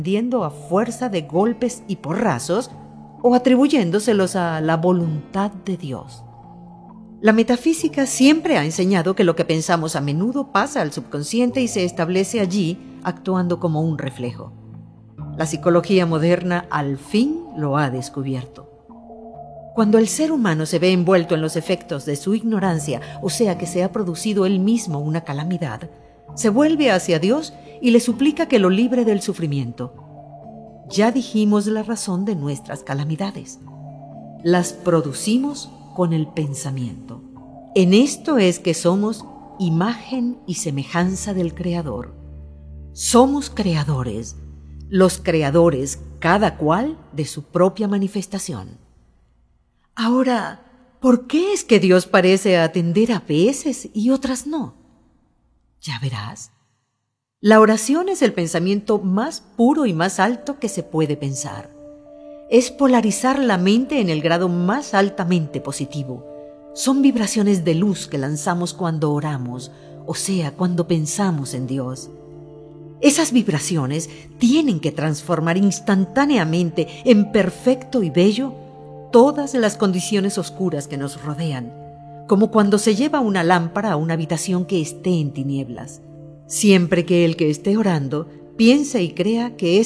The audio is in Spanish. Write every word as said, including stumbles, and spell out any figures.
a fuerza de golpes y porrazos o atribuyéndoselos a la voluntad de Dios. La metafísica siempre ha enseñado que lo que pensamos a menudo pasa al subconsciente y se establece allí actuando como un reflejo. La psicología moderna al fin lo ha descubierto. Cuando el ser humano se ve envuelto en los efectos de su ignorancia, o sea que se ha producido él mismo una calamidad, se vuelve hacia Dios y le suplica que lo libre del sufrimiento. Ya dijimos la razón de nuestras calamidades. Las producimos con el pensamiento. En esto es que somos imagen y semejanza del Creador. Somos creadores, los creadores, cada cual de su propia manifestación. Ahora, ¿por qué es que Dios parece atender a veces y otras no? Ya verás. La oración es el pensamiento más puro y más alto que se puede pensar. Es polarizar la mente en el grado más altamente positivo. Son vibraciones de luz que lanzamos cuando oramos, o sea, cuando pensamos en Dios. Esas vibraciones tienen que transformar instantáneamente en perfecto y bello todas las condiciones oscuras que nos rodean, como cuando se lleva una lámpara a una habitación que esté en tinieblas, siempre que el que esté orando piense y crea que es